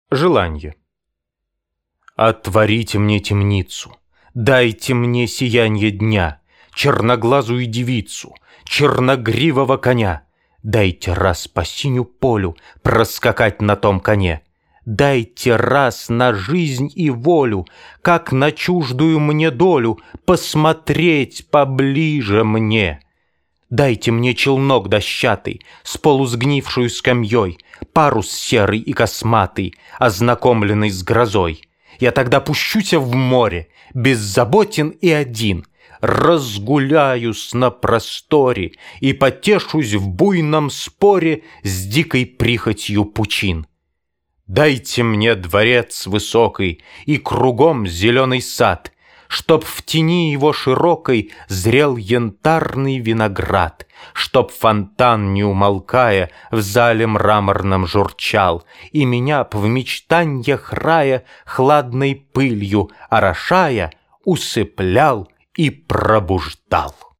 Желанье. Отворите мне темницу, дайте мне сиянье дня, черноглазую девицу, черногривого коня. Дайте раз по синю полю проскакать на том коне. Дайте раз на жизнь и волю, как на чуждую мне долю, посмотреть поближе мне. Дайте мне челнок дощатый, с полусгнившую скамьей, парус серый и косматый, ознакомленный с грозой. Я тогда пущуся в море, беззаботен и один, разгуляюсь на просторе и потешусь в буйном споре с дикой прихотью пучин. Дайте мне дворец высокий и кругом зеленый сад, чтоб в тени его широкой зрел янтарный виноград, чтоб фонтан, не умолкая, в зале мраморном журчал, и меня б в мечтаньях рая хладной пылью орошая, усыплял и пробуждал.